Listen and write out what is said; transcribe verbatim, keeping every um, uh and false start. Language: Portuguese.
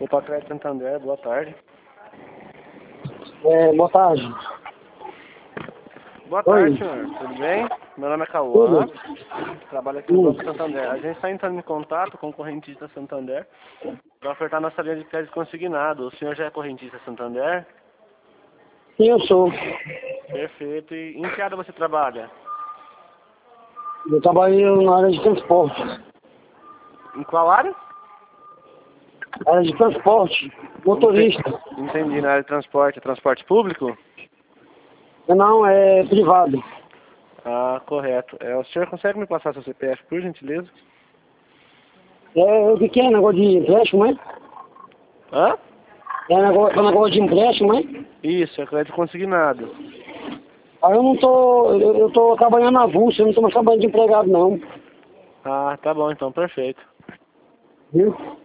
Grupo Crédito Santander, boa tarde. É, boa tarde. Boa Oi. tarde, senhor. Tudo bem? Meu nome é Cauã. Tudo. Trabalho aqui no Hum. Banco Santander. A gente está entrando em contato com o correntista Santander para ofertar nossa linha de crédito consignado. O senhor já é correntista Santander? Sim, eu sou. Perfeito. E em que área você trabalha? Eu trabalho na área de transporte. Em qual área? Área de transporte. Motorista. Entendi. Na área de transporte. Transporte público? Não, é privado. Ah, correto. É, o senhor consegue me passar seu C P F, por gentileza? É, o que que é? Negócio de empréstimo, né? Hã? É negócio, é negócio de empréstimo, né? Isso, é crédito consignado. Aí eu não tô, eu, eu tô trabalhando na avulso, eu não tô mais trabalhando de empregado, não. Ah, tá bom então, perfeito. Viu?